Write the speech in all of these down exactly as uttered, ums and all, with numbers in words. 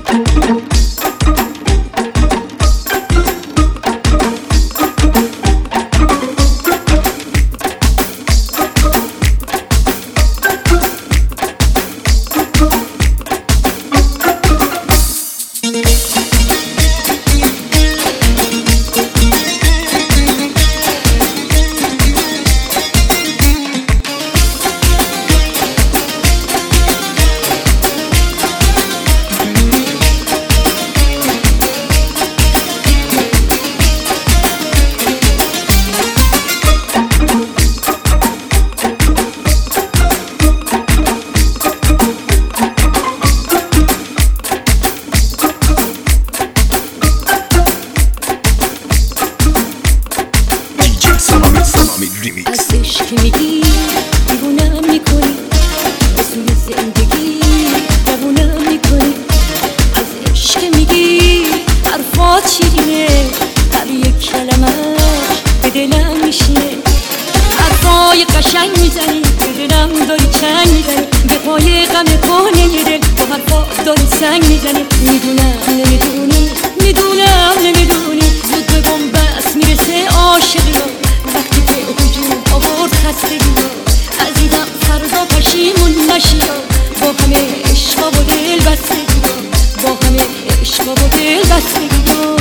از عشق میگی دیوونم میکنی، به سوی زندگی دوونم میکنی. از عشق میگی حرفات شیرینه، هر یک کلمه‌اش به دلم میشینه. حرفای قشنگ میزنی، به دلم داری چنگ میزنی. به پای غم کهنه دل با حرفات داری سنگ میزنی. میدونم نمیدونی، میدونم نمیدونی، زود به بن‌بست میرسه عاشقی ها. وقتی که هجوم آورد خستگی ها، عزیزم فردا پشیمون نشی ها. با همه عشقا و دل بستگی ها، با همه عشقا و دل بستگی ها.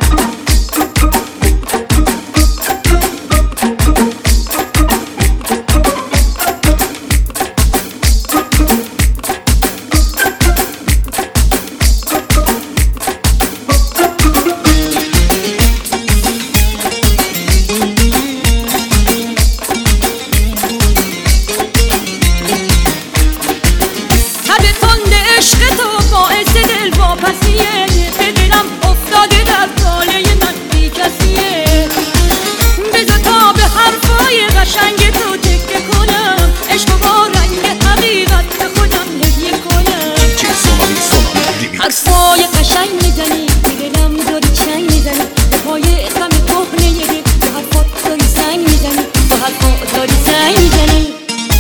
پسیه به دلم افتاده در طاله من بی کسیه. بذار تا به حرفای قشنگ تو تکه کنم، عشق با رنگ حقیقت به خودم هدیه کنم. حرفای قشنگ میزنی، به دلم داری چنگ میزنی. به پای غم کهنه دل به حرفات داری سنگ میزنی، به حرفات داری سنگ میزنی.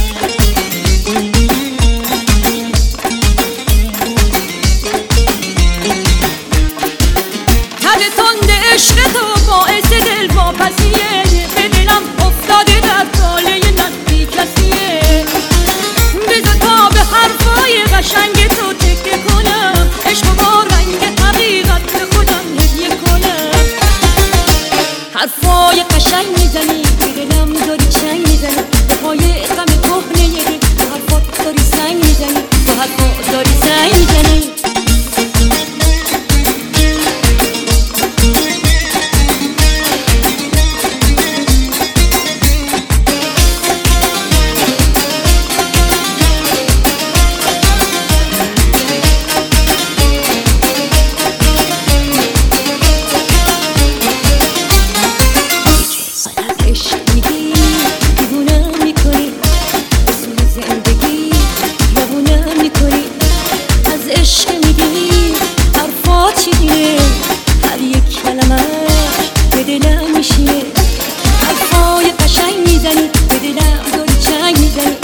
عشق تو باعث دل واپسیه، به دلم افتاده در طاله من بی کسیه. بذار تا به حرفای قشنگ تو تکه کنم، عشق با رنگ حقیقت به خودم هدیه کنم. حرفای قشنگ میزنی، به دلم داری چنگ میزنی. به پای غم کهنه دل به حرفات داری سنگ میزنی، به حرفات داری سنگ میزنی. هر یک کلمه‌اش به دلم میشینه. حرفای قشنگ میزنی، به دلم داری چنگ میزنی.